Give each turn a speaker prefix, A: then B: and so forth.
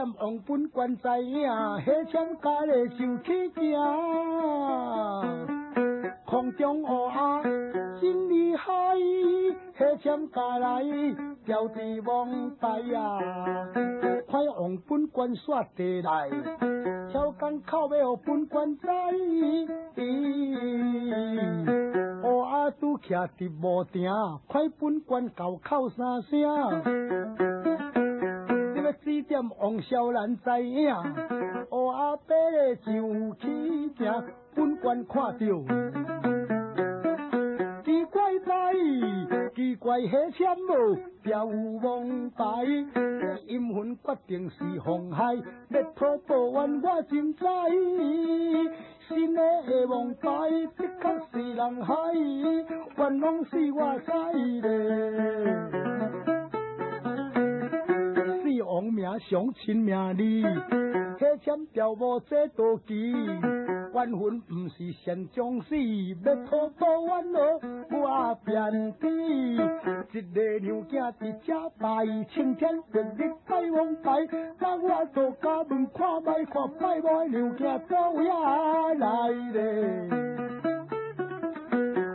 A: 点王本官知影，迄枪家咧受起惊。空中乌鸦真厉害，迄枪家来调治王台啊！快王本官煞地来，超工口要互本官知。乌鸦拄徛伫无埕，快本官高口三声。指点王小兰知影，乌鸦飞咧上起行，本官看着奇怪哉，奇怪迄签无调王牌，阴魂决定是红海，要讨报冤我真知，新的王牌的确是人害，冤枉是我知咧。王命上亲命哩，迄签调无这道旗，冤魂不是善将死，要讨报冤咯，我便知。一个娘囝伫这摆，青天白日拜王牌，那我到家门看卖，看拜无娘囝到遐来咧。